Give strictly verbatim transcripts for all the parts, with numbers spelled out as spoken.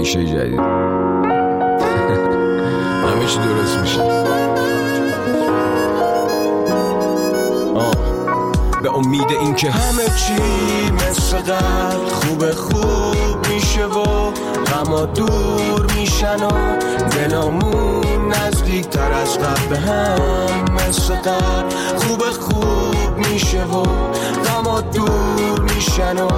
اندیشه جدید. همه چی درست میشه. به امید این که همه چی مثل قبل خوب خوب میشه و غما دور میشن و دلامون نزدیک تر از قبل به هم مثل قبل خوب خوب میشه و غما دور میشن و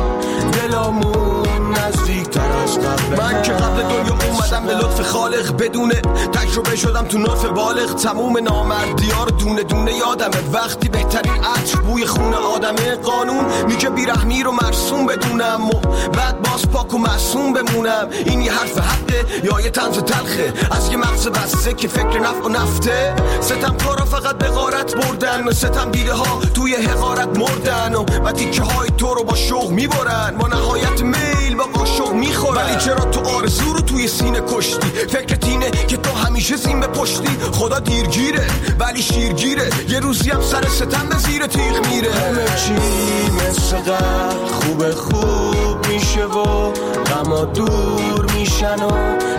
دلامون نزدیک تر از قبل. من که قبل دنیا اومدم به لطف خالق بدون تجربه شدم تو نطف بالغ. تموم نامردی‌ها رو دونه دونه یادمه وقتی بهترین عطر بوی خون آدمه. قانون میگه بیرحمی رو مرسوم بدونم و بعد باز پاک و معصوم بمونم. این یه حرف حقه یا یه طنز تلخه از یه مغز بسته که فکر نفع و نفته. ستم کارا فقط به غارت بردن، ستم دیده ها توی حقارت مردن و و تیکه های تو رو با شوق میبرن. با نهایت میل با قاشق میخورن. ولی چرا تو آرزو رو توی سینه کشتی؟ فکرت اینه که تو همیشه سین به پشتی. خدا دیرگیره ولی شیرگیره، یه روزی هم سر ستم به زیر تیغ میره. همه چی مثل قبل خوب خوب میشه و غما دور میشن و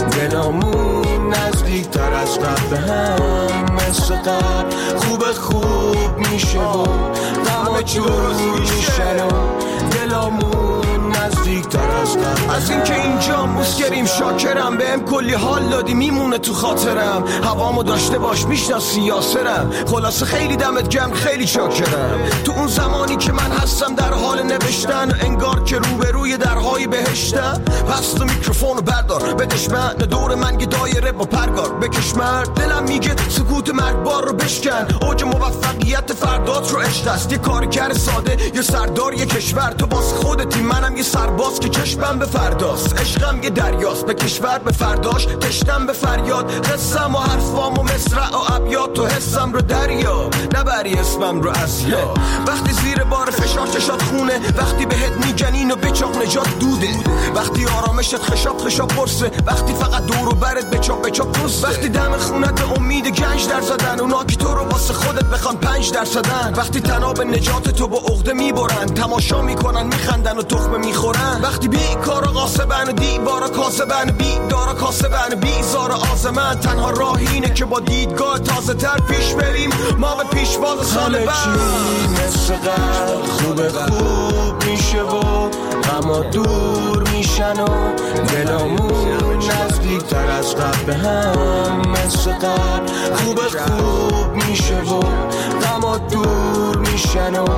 دلامون نزدیک تر از قبل به هم مثل قبل خوب خوب میشه و غما دور میشن و دلامون نزدیک تر از قبل. از این که اینجا مسکریم شاکرم، بهم کلی حال دادی میمونه تو خاطرم. هوامو داشته باش میشناسی یاسرم. خلاصه خیلی دمت گرم خیلی شاکرم. تو اون زمانی که من هستم در حال نوشتن انگار که روبروی درهای بهشتم. پس تو میکروفونو بردار بدش من دور من یه دایره با پرگار بکش مرد. دلم میگه سکوت مرگبار رو بشکن. اوج موفقیت فردات رو عشق است. یه کارگر ساده یه سردار یه کشور. تو باز خودتی منم یه سرباز که چشمم به فرداست. عشقم یه دریاست به کشور به فرداش تشتم به فریاد. قصم و حرفام و مصرع و ابیات تو حسم رو دریا نبری اسمم رو از یا. وقتی زیر بار فشار چشات خونه، وقتی بهت میگنین و بچاق نجات دوده، وقتی آرامشت خشاب خشاب برسه، وقتی فقط دور و برت بچاق بچاق پوسته، وقتی دم خونت امید گنج در زدن اونا که تو رو واسه خودت بخوان پنج در زدن، وقتی تناب نجات تو با عقده میبرن تماشا میکنن میخندن و تخمه میخورن، وقتی بی کارا قاسبن دیوارا کاسبن بی دارا کاسبن بیزار آزمن، تنها راه اینه که با دیدگاه تازه تر پیش بریم ما به پیشواز سال بعد. مثل قبل خوب خوب میشه و غما دور میشن و دلامون نزدیک تر از قبل به هم. مثل قبل خوب خوب میشه و غما دور میشن و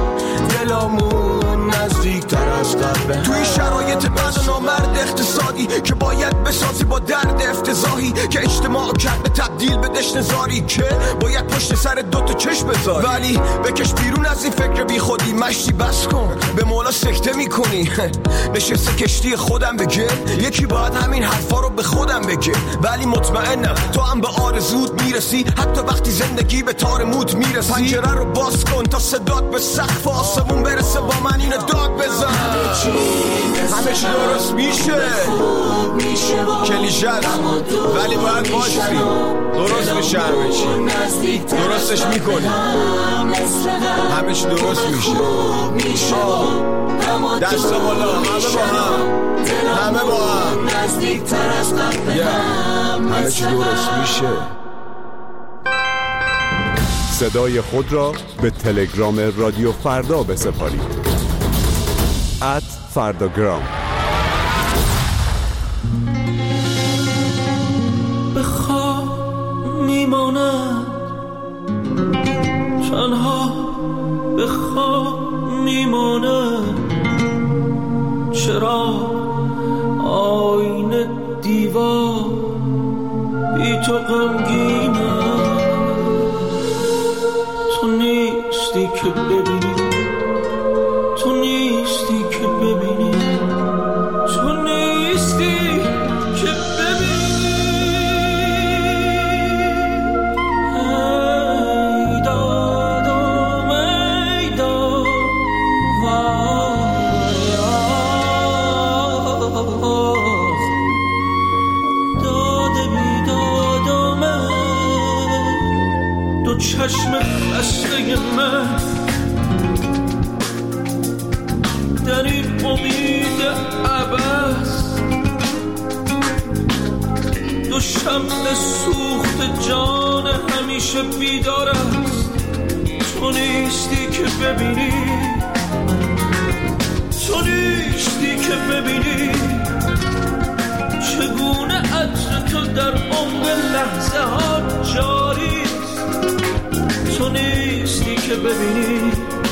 دلامون نزدیک تر از قبل به هم. توی شرایط بد و نامرد اقتصادی که باید بسازی با درد افتضاحی که اجتماع کرد به تبدیل به دشت زاری که باید پشت سر دوتا چشم بذاری، ولی بکش بیرون از این فکر بی خودی مشتی بس کن به مولا سکته میکنی. نشسته کشتی خودم بگه یکی باید همین حرفا رو به خودم بگه، ولی مطمئنم تو هم به آرزوت میرسی حتی وقتی زندگی به تار موت میرسی. پنجره رو باز کن تا صدات به سقف آسمون برسه با من اینو داد بزن. همه چی درست میشه کلیشه ولی باید باشی درست میشه. همه چی درستش میکنی همه چی درست میشه. دست بالا همه با هم همه با هم همه چی درست میشه. صدای خود را به تلگرام رادیو فردا بسپارید ات فرداگرام. به خواب میمانم تنها به خواب میمانم، چرا آینه دیوار بی تو غمگینم، تو نیستی که ببینی، تو نیستی که ببینی، تو نیستی که ببینی. ای دادم ای داد وای آخ داده بی دادم دو چشم خسته من در این امید عباس شمع سوخت جان همیشه بیدار است. تو نیستی که ببینی، تو نیستی که ببینی چگونه عطر تو در عمق لحظه ها جاری است. تو نیستی که ببینی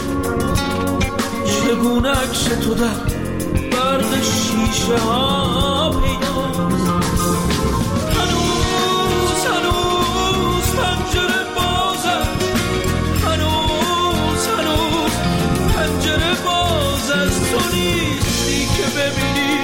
چگونه عکس تو در برق شیشه ها پیداست. هنوز هنوز پنجره بازم، هنوز هنوز پنجره باز است. تو نیستی که ببینی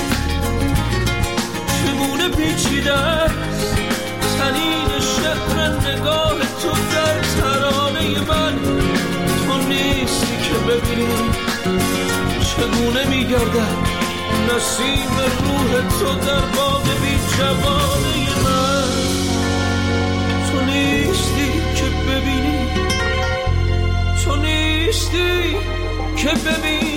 چگونه پیچیده است تنین شعر نگاه تو در ترانه من. تو نیستی که ببینی چگونه میگردد نسیم روح تو در باغ بی جوانه من. تو نیستی که ببینی، تو نیستی که ببینی.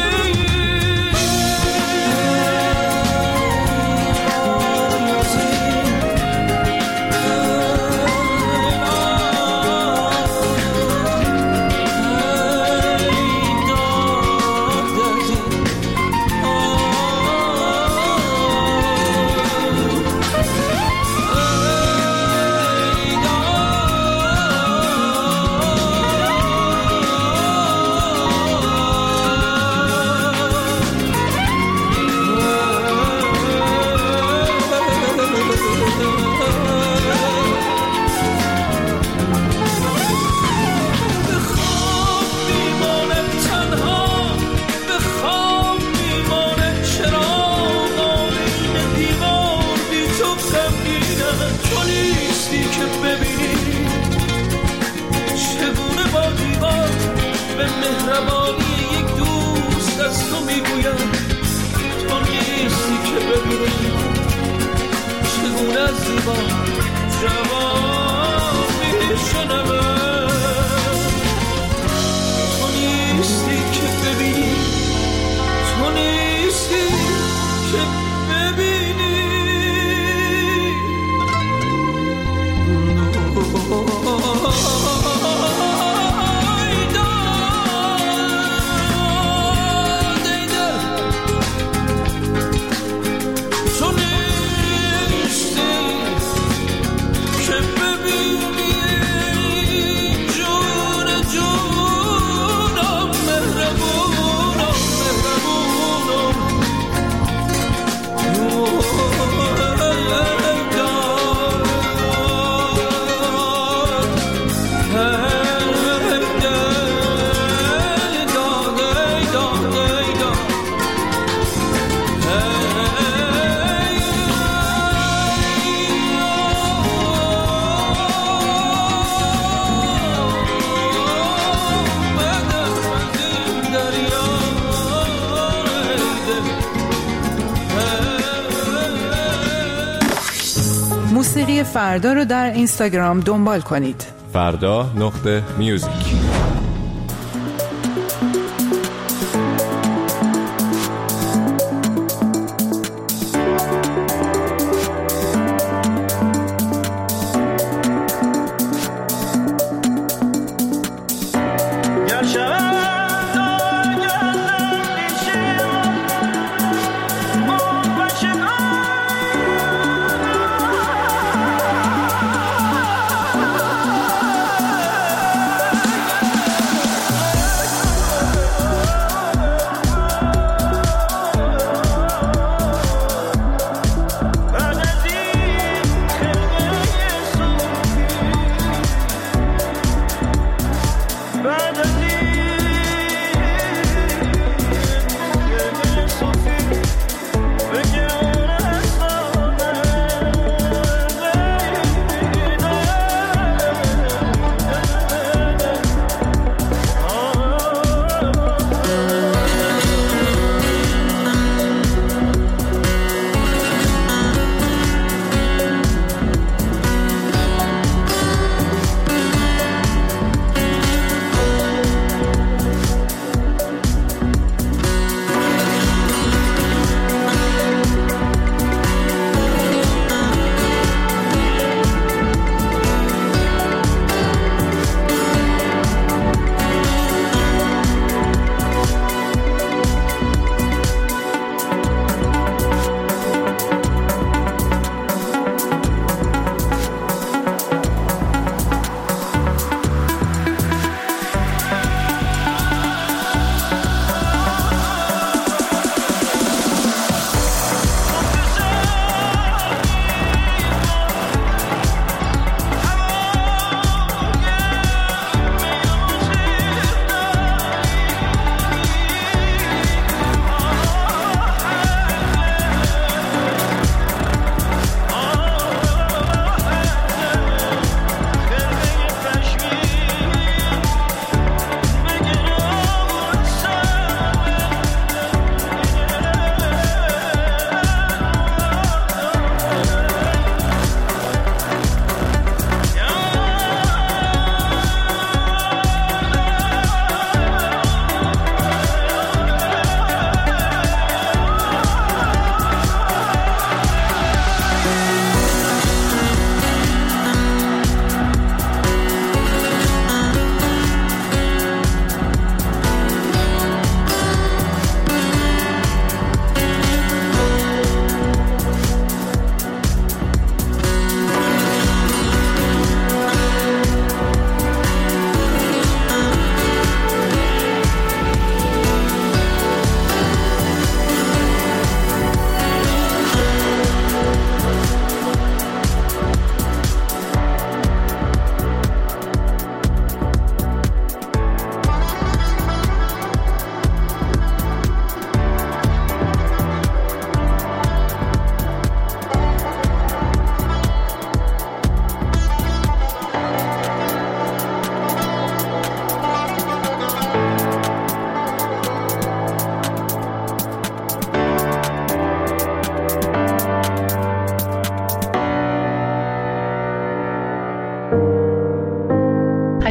موسیقی فردا رو در اینستاگرام دنبال کنید. فردا نقطه میوزیک.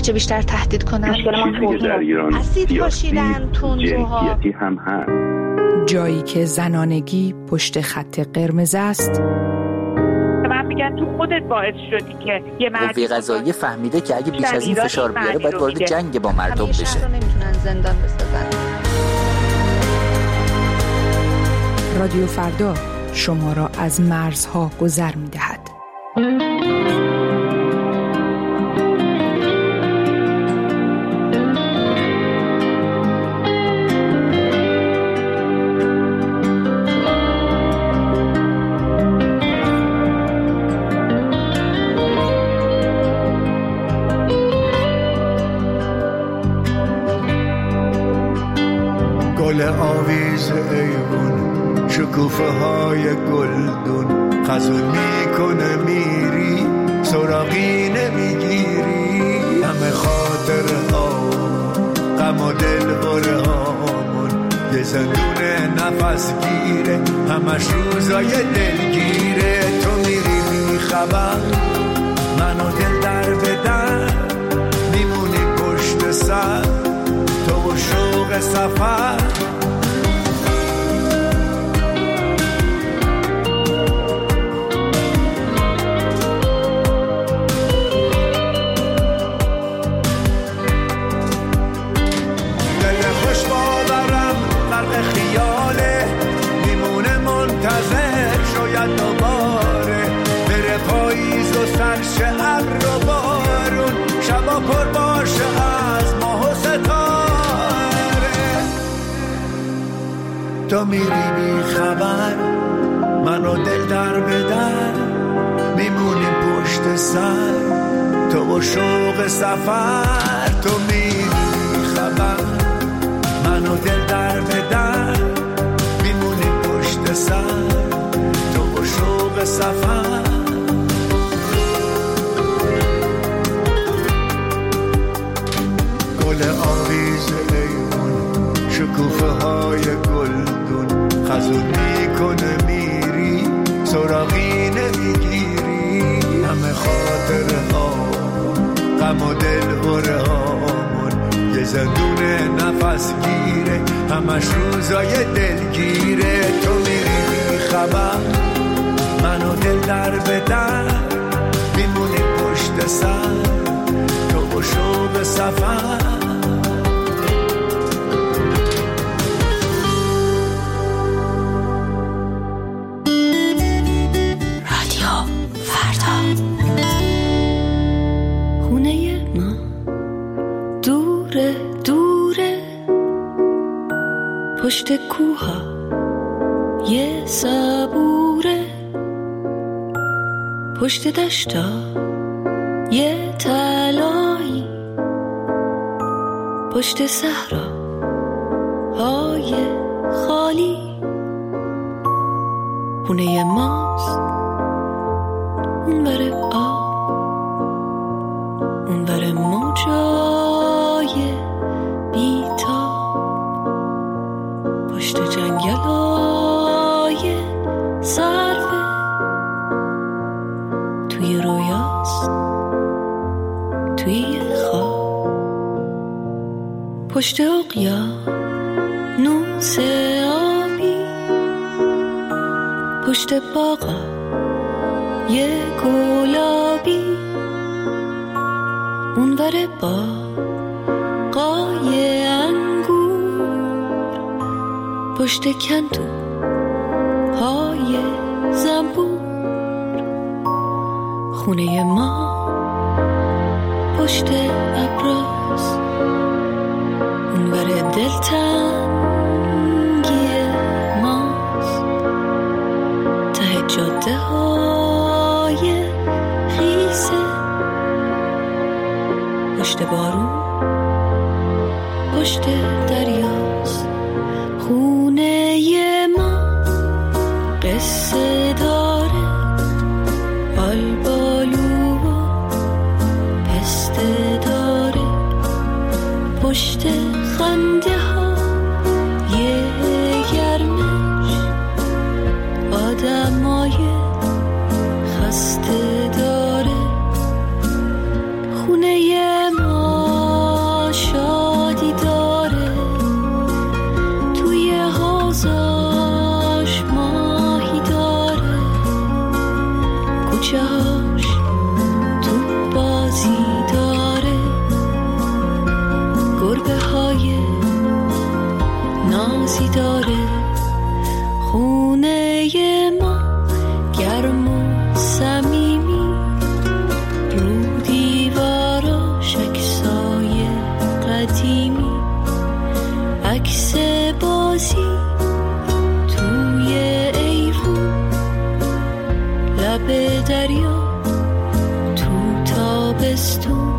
هرچه بیشتر تهدید کنن. مشکل ما توهین، اسید پاشیدن، تندروها، جنسیتی هم هست. جایی که زنانگی پشت خط قرمز است. من میگن تو خودت باعث شدی که یه مردی قوه قضاییه فهمیده که اگه بیش از این فشار بیاره باید وارد جنگ با مردم بشه. شهر رو نمیتونن زندان بسازن. رادیو فردا شما را از مرزها گذر می‌دهد. گل آویز ایوون، شکوفه های گلدون، خزون میکنه میری سراغی نمیگیری. همه خاطر ها غم و دل بره هامون، یه زندون نفس گیره همش روزای دلگیره. تو میری بی خبر منو دل در بدن، میمونی پشت سر تو و شوق سفر. دل خوش باورم غرق خیاله، میمونه منتظر شاید دوباره بره پاییز و سرش ابر و بارون، شبا پر باشه از ماه و ستاره. تو میری بی خبر منو دل در بدر، میمونیم پشت سر تو و شوق سفر. تو میری بی خبر منو دل در بدر، میمونیم پشت سر تو و شوق سفر. گل آویز ایوون، شکوفه های گلدون، خزون میکنه میری سراغی نمیگیری. همه خاطر ها غم و دل بره هامون، یه زندون نفس گیره همش روزای دلگیره. تو میری بی خبر منو دل در بدر، میمونی پشت سر تو و شوق سفر. خونه ما دوره دوره، پشت کوها یه صبوره، پشت دشتا یه تلایی، پشت صحرا های خالی. خونه ماست اون بره آب، اون بره موجای بیتاب، پشت جنگل های سرفه توی رویاست توی خواب، پشت اقیانوس آبی، پشت باغا یه گلابی، اون ور باغای انگور، پشت کندو های زنبور. خونه ما پشت ابراز، اون ور دلتنگی ماست، ته جاده های خیسه، پشت بارون پشت دریاست. خونه ما قصه داره، آلبالو و پسته داره، پشت خنده ها یه گرمش، آدمای خسته داره. خونه ما لب دریا تو تابستون،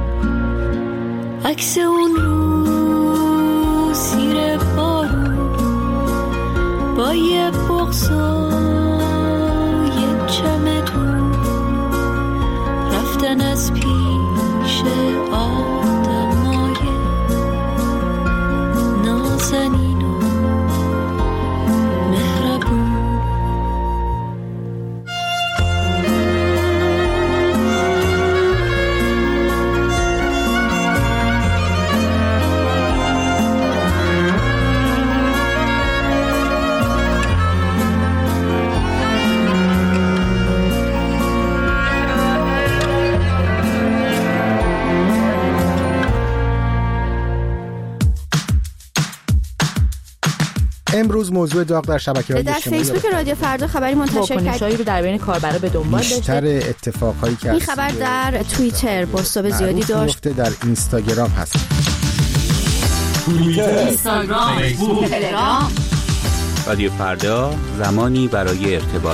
عکس اون رو زیر بارون با یه بغض و یه چمدون، رفتن از پیش آدمای نازنین و مهربون. امروز موضوع داغ در شبکه‌های اجتماعی در فیسبوک رادیو فردا خبری منتشر کرد. واکنش‌هایی رو در بین کاربرا به دنبال داشته. بیشتر اتفاقایی که این خبر در توییتر بازتاب زیادی داشت. در اینستاگرام هست. توییتر، اینستاگرام، فیسبوک، تلگرام. رادیو فردا، زمانی برای ارتباط.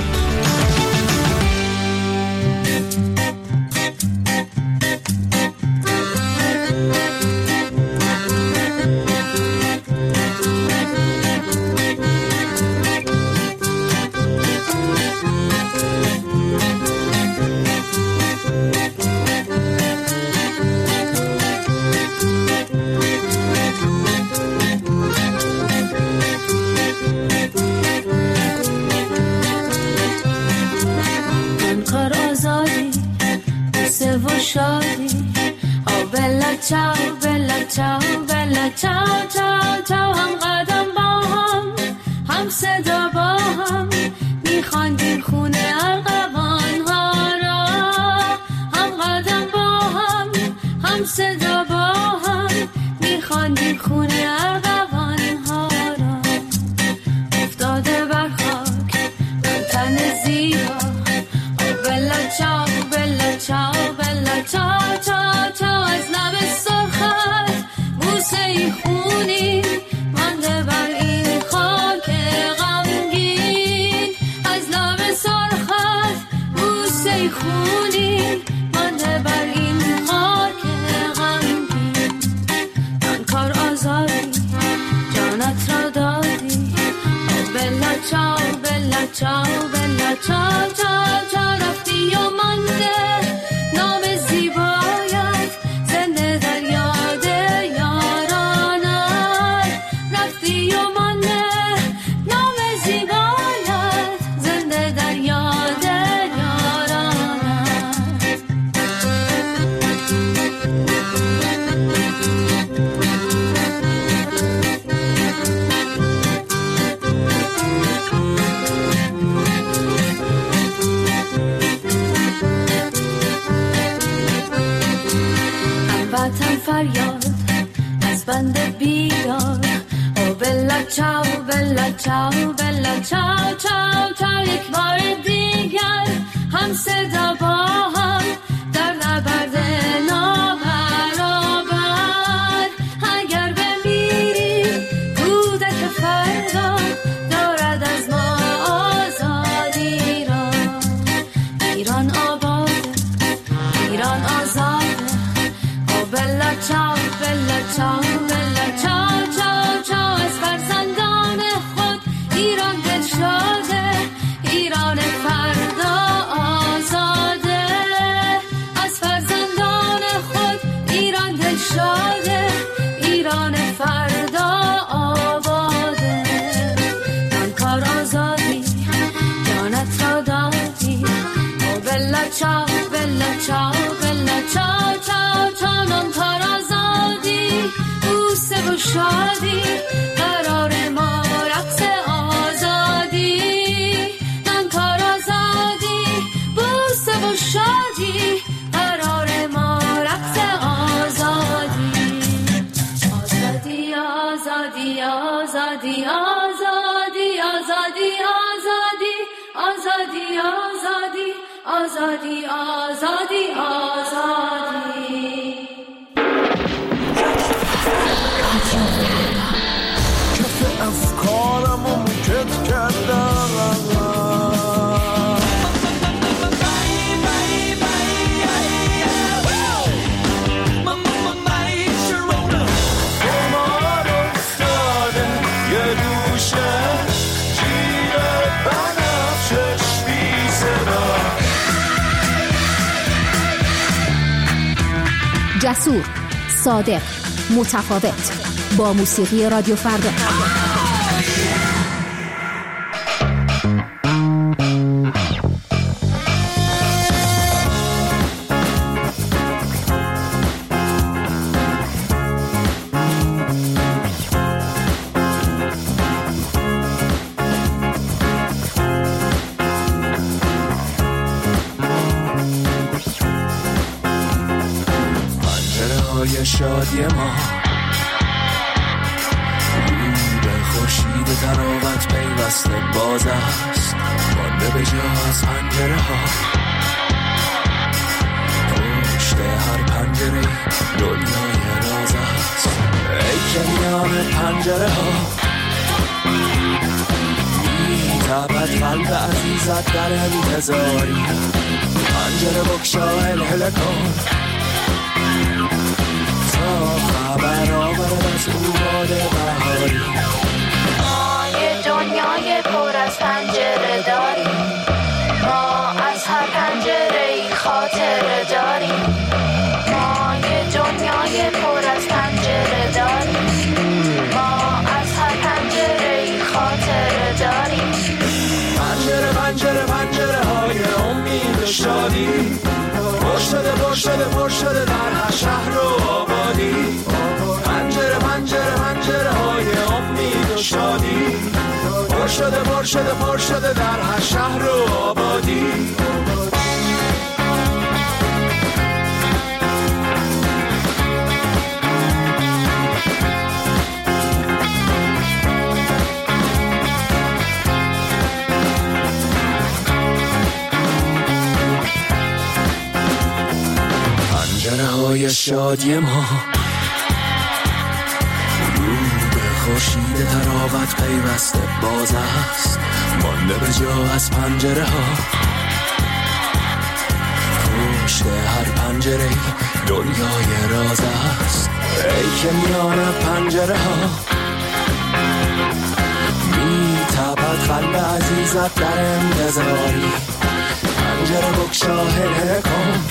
چاو بلا چاو بلا چاو چاو چاو، هم قدم با هم هم صدا با هم میخواندیم خونه ارغوان ها را، هم قدم با هم هم صدا با هم میخواندیم خونه ارغوان ها را. افتاده بر خاک تن زیبا، بلا چاو بلا چاو بلا چاو چاو چاو، از لب سرخت بوسه ای خونی مانده بر این خاک غمگین، از لب سرخت بوسه ای خونی مانده بر این خاک غمگین. من کار آزادی جانت را دادی، بلا چاو بلا چاو بلا چاو چاو چاو، رفتی و مانده نام زیبایت زنده در یاد یارانت، رفتی و مانده نام زیبایت زنده در یاد یارانت. وطن فریاد از بند بیدار، او بلا چاو بلا چاو بلا چاو چاو چاو، یک بار دیگر هم صدا با هم در نبرد نابرابر. اگر بمیری کودک فردا دارد از ما آزادی را، ایران آباد ایران آزاد، بلا چاو بلا چاو بلا چاو چاو چاو، از فرزندان خود ایران دل شاده، ایران فردا آزاده، از فرزندان خود ایران دل شاده، ایران فردا آباده. من کار آزادی جانت را دادی، او بلا چاو بلا چاو بلا چاو چاو چاو، من کار آزادی بوسه و شادی قرار ما رقص آزادی، من کار آزادی بوسه و شادی قرار ما رقص آزادی. آزادی آزادی آزادی آزادی آزادی آزادی آزادی آزادی آزادی آزادی آزادی. کف افکارمو کت کردم، جسور، صادق، متفاوت، با موسیقی رادیو فردا. شادی ما به خورشید تراوت پیوسته باز است، مانده به جا از پنجره ها. پشت هر پنجره دنیای راز است، ای که میان پنجره ها میتابد قلب عزیزت در انتظاری. پنجره بگشا هلهله کن خبر آورد از او باد بهاری. ما یه دنیای پر از پنجره داریم، ما از هر پنجره ای خاطره داریم. ما یه دنیای پر از پنجره داریم، ما از هر پنجره ای خاطره داریم. پنجره پنجره پنجره های امید و شادی، پر شده پر شده پر شده در هر شهر و آبادی. پنجره پنجره پنجره های امید و شادی، پر شده پر شده پر شده در هر شهر و آبادی. پنجره های شادی ما رو به خورشید تراوت پیوسته باز است، مانده به جا از پنجره ها. پشت هر پنجره دنیای راز است، ای که میان پنجره ها میتابد قلب عزیزت در انتظاری. پنجره بگشا هلهله کن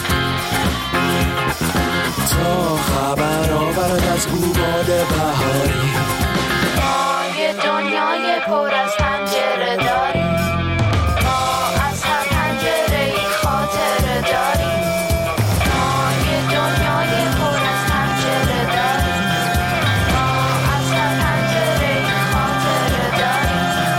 تا خبر آورد از او باد بهاری. ما یه دنیای پر از پنجره داریم، ما از هر پنجره ای خاطره داریم. ما یه دنیای پر از پنجره داریم، ما از هر پنجره ای خاطره داریم.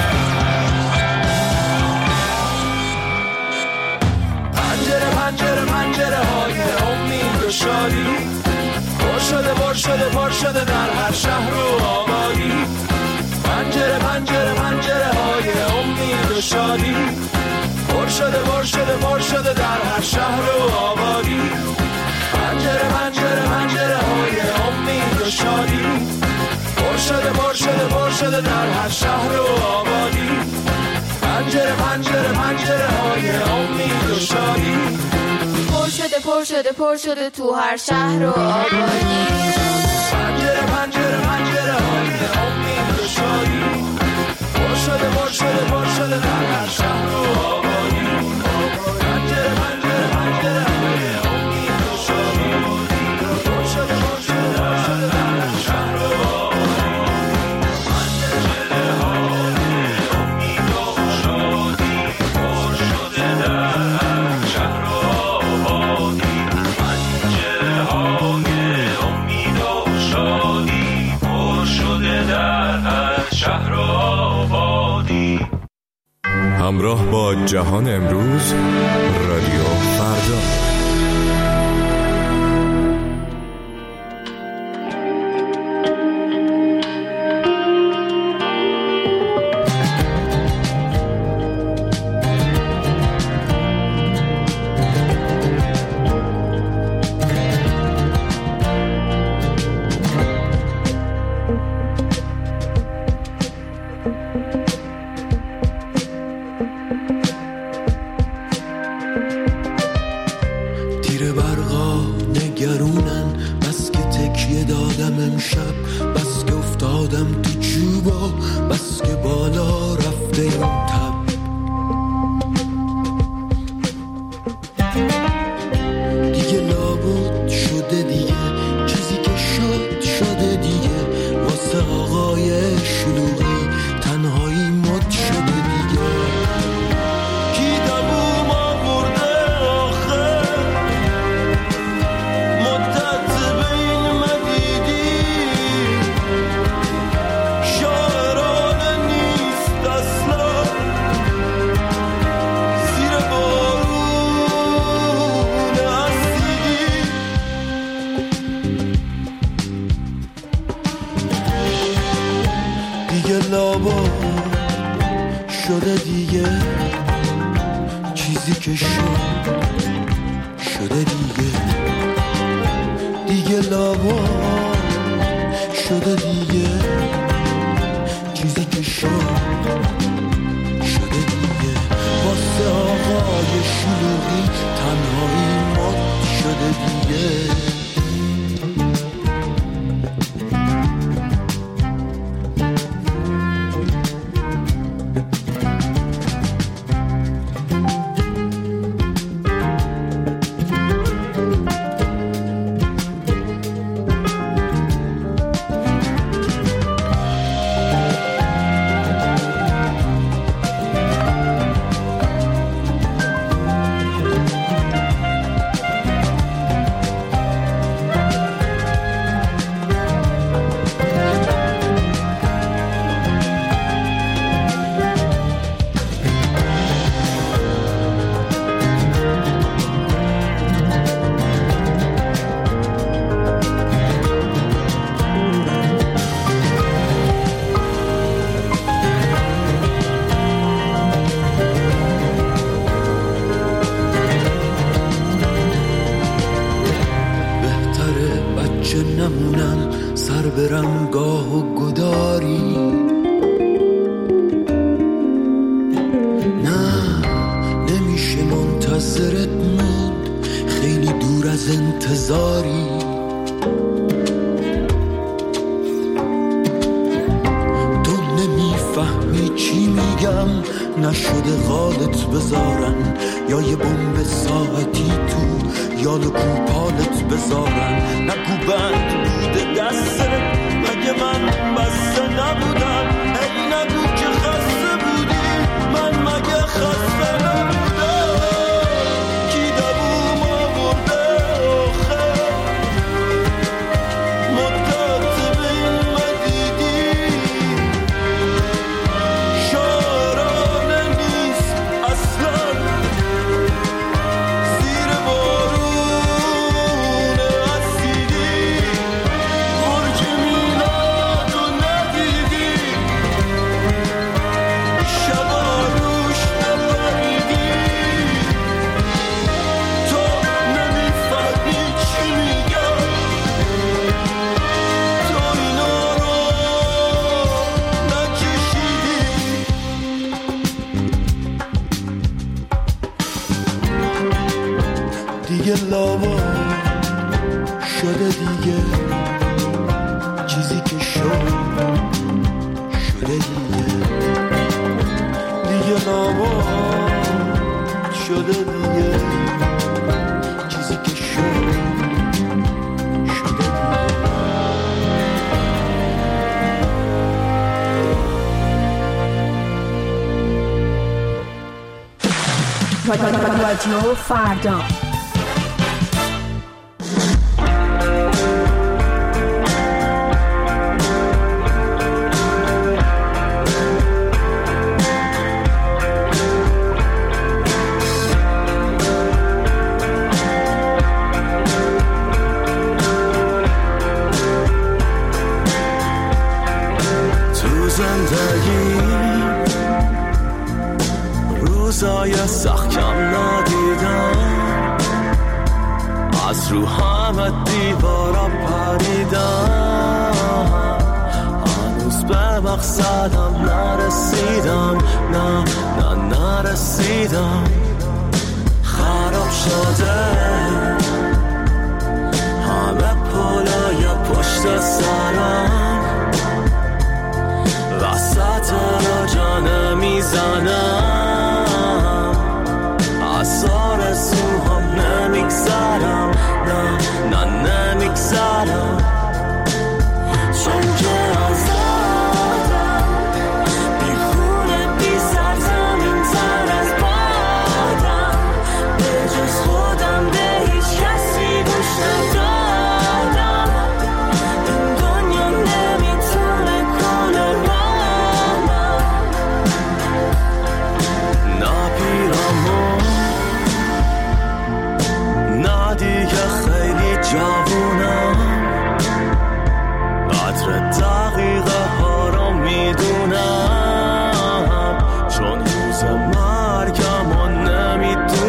پنجره پنجره پنجره های امید و شادی، پر شده پر شده پر شده در هر شهر و آبادی. پنجره پنجره پنجره های امید و شادی، پر شده پر شده پر شده در هر شهر و آبادی. پنجره پنجره پنجره های امید و شادی، پر شده پر شده پر شده در هر شهر و آبادی. پنجره پنجره پنجره های امید و شادی، پر شده پر شده پر شده تو هر شهر و آبادی. پنجره پنجره پنجره های امید و شادی، پر شده پر شده پر شده در هر شهر و آبادی. پنجره پنجره پنجره های امید و شادی، پر شده پر شده پر شده در هر شهر و آبادی. پنجره های امید و شادی، پر شده در هر شهر و آبادی. پنجره های امید و شادی، پر شده در هر شهر و آبادی. همراه با جهان امروز، رادیو فردا. چیزی که شد شده دیگه، دیگه لابا شده دیگه، چیزی که شد شده دیگه. واسه آقای شلوغی تنهایی مات شده دیگه. نشده غالت بذارن یا یه بمب ساعتی تو یال کوپالت بذارن. نگو بند بوده دسته مگه من بسته نبودم، ای نگو که خسته بودی من مگه خسته نبودم. کی دووم آورده آخه مدت بین مدیدی شارانه نیست اصلا زیر بارون اسیدی. برج میلاد رو ندیدی شبا روش نبریدی. تو نمیفهمی چی میگم، تو اینا رو نکشیدی. دیگه لاوا شده دیگه، چیزی که شد شده دیگه. دیگه لاوا شده دیگه، چیزی که شد شده رادیو فردا. تو زندگی روزای سخت کم ندیدم، از رو همه دیوارا پریدم، هنوز به مقصدم نرسیدم، نه نه نرسیدم. خراب شده همه پلای پشت سرم، وسط را جانه میزنم، از آرزوهام نمیگذرم، نه نه نمیگذرم. چون که از آدم بی خونه بی سرزمین تر از بادم، به جز خودم به هیچ کسی گوش ندادم. این دنیا نمیتونه کنه رامم، نه پیرامون نه دیگه خیلی جوونم، قدر دقیقه ها رو میدونم، چون روز مرگم رو نمیدونم.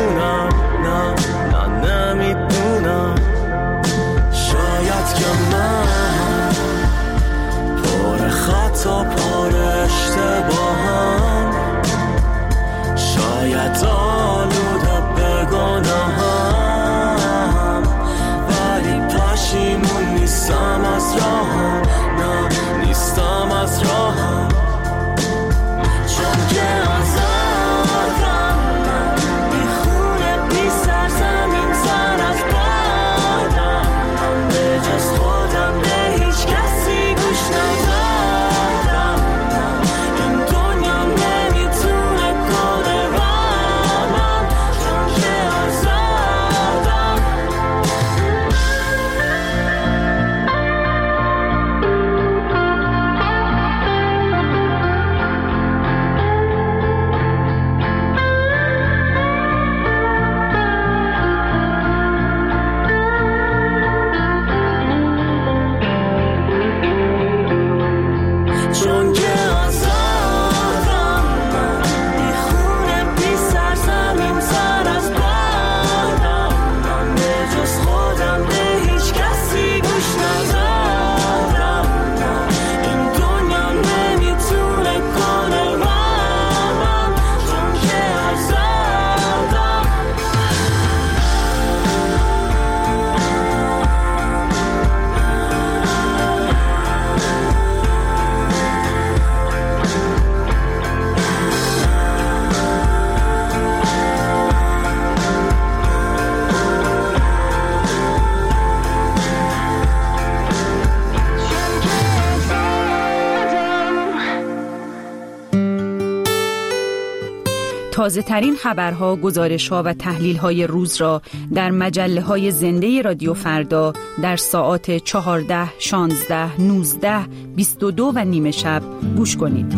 تازه ترین خبرها، گزارش‌ها و تحلیل‌های روز را در مجله‌های زنده رادیو فردا در ساعات چهارده، شانزده، نوزده، بیست و دو و نیمه شب گوش کنید.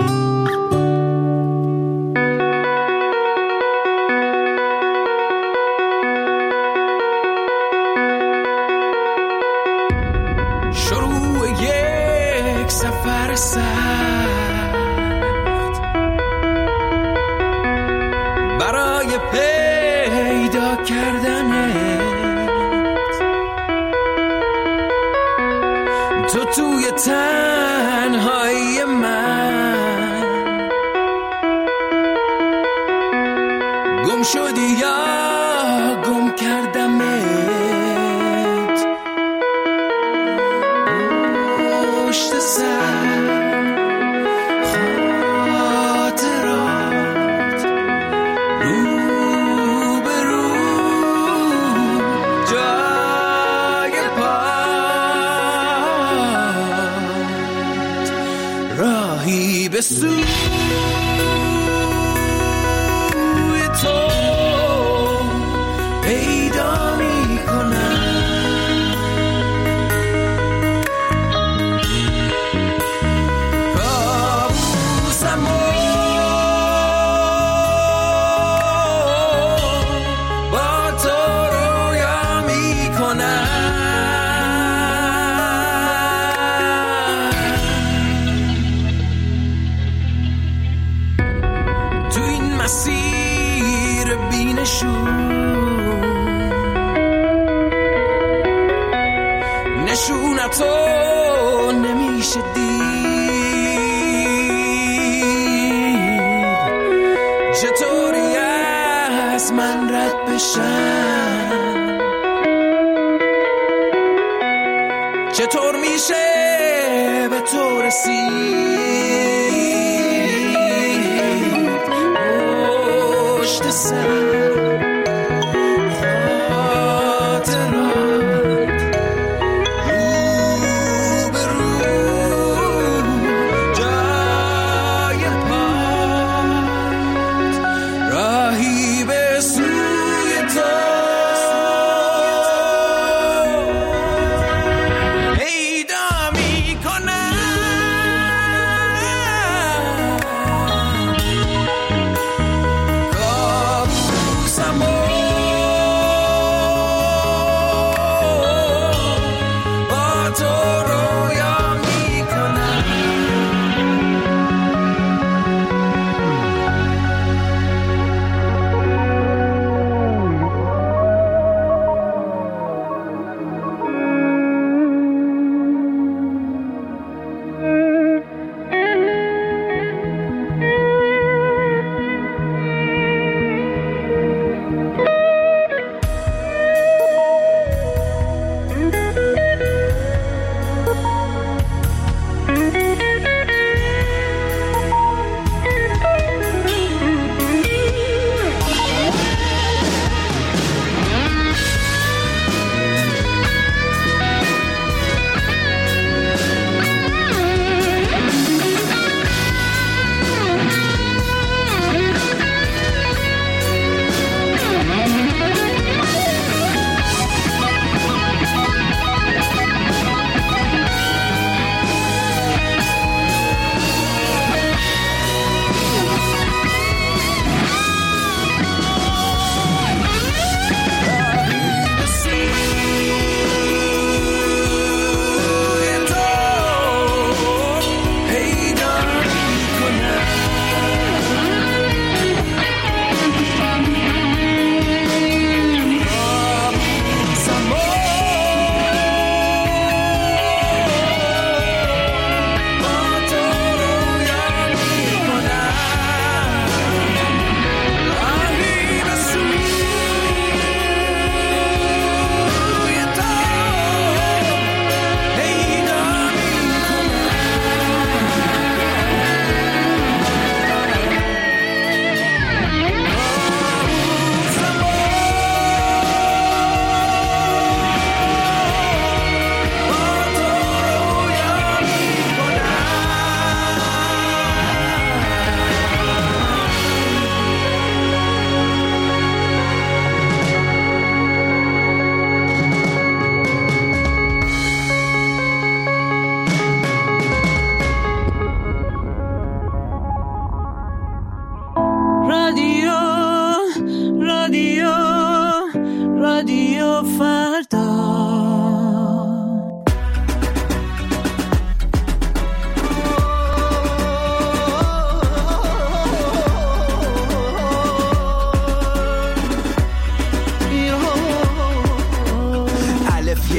شروع یک سفر سخت برای پیدا کردنت، تو توی تنهایی من گم شدی یا گم کردمت، پشت سر خاطرات رو به رو جای پات راهی به سوی تو پیدا می کنم، کابوسم با تو رویا می کنم. تو این مسیر بینشون نشونتو نمیشه دید، چطوری از من رد بشن، چطور میشه به تو رسید، پشت سر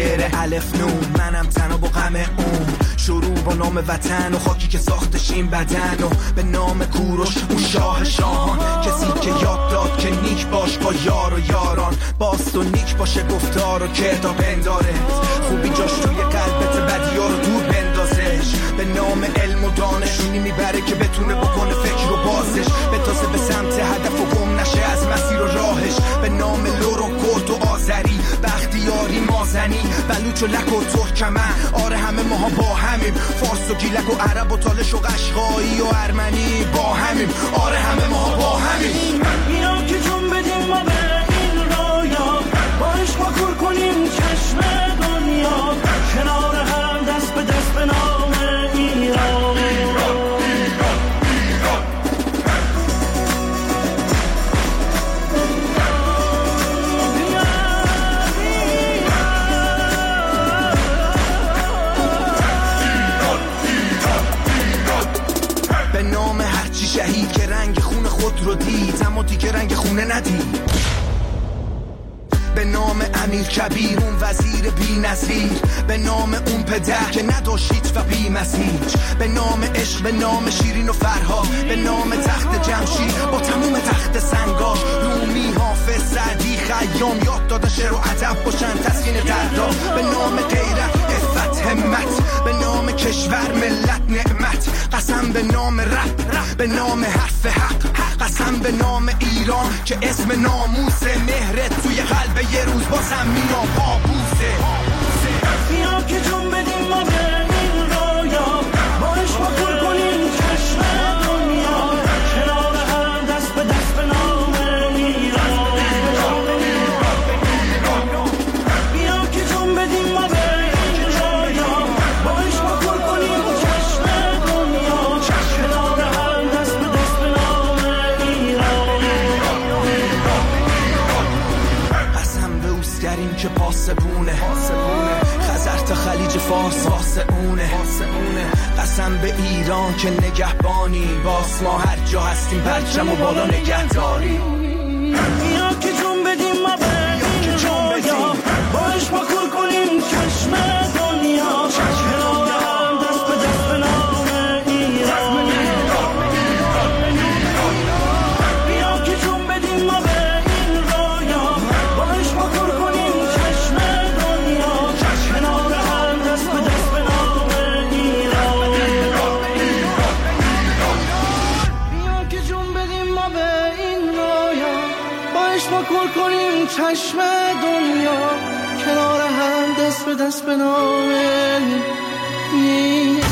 شعر الف نون، منم تنها با غم اون. شروع با نام وطن و خاکی که ساختش این بدن و به نام کوروش اون شاه شاهان، کسی که یاد داد که نیک باش با یار و یاران، باست و نیک باشه گفتار و کردار بنداره، خوبی جاش توی قلبت بدیا رو دور بندازش. به نام علم و دانشونی میبره که بتونه بکنه فکر و بازش، بتازه به سمت هدف و گم نشه از مسیر و راهش. به نام لور و کرد و آذری، بختیاری مازنی، بلوچ و لک و ترکمن، آره همه ماها با همیم، فارس و گیلک و عرب و تالش و قشقایی و ارمنی با همیم، آره همه ماها با همیم. اینا که جون بدیم ما به این رایا، باش ما کور کنیم چشم دنیا، کنار هم دست به دست به نام ایران. به نام هرچی شهید که رنگ خون خود رو دید اما دیگه رنگ خونه ندید. به نام امیر کبیر اون وزیر بی نظیر، به نام اون پدر که نداشت و بی مسیج، به نام عشق، به نام شیرین و فرها، به نام تخت جمشید با تموم تخت سنگاش، رومی، حافظ، سعدی، خیام، یاد دادن شعر و ادب باشن تسکین دردا. به نام غیرت، عفت، همت، به نام کشور، ملت، نعمت، قسم به نام رب، به نام حرف حق، قسم به نام ایران که اسم ناموسه، مهرت توی قلب یه روز بازم مینا پابوسه. بیا که جون بدیم ما به این رایا، باش ما کور کنیم چشم دنیا، کنار هم دست به دست به نام ایران. بیا که جون بدیم ما به این رایا، باش ما کور کنیم چشم دنیا، کنار هم دست به دست به نام ایران. قسم به اوسگریم که پاسبونه، خزر تا خلیج فارس واسه اونه، قسم به ایران که نگهبانی، باس ما هر جا هستیم پرچم و بالا نگهداری. بیا که جون بدیم ما به این رایا، باش ما کور کنیم چشم دنیا، کنار هم دست به دست به نام ایران. بیا که جون بدیم ما به این رایا، باش ما کور کنیم چشم دنیا، کنار هم دست به دست به نام ایران. بیا که جون بدیم ما به این رایا، باش ما کور کنیم چشم دنیا، کنار هم دست به دست به نام ایران.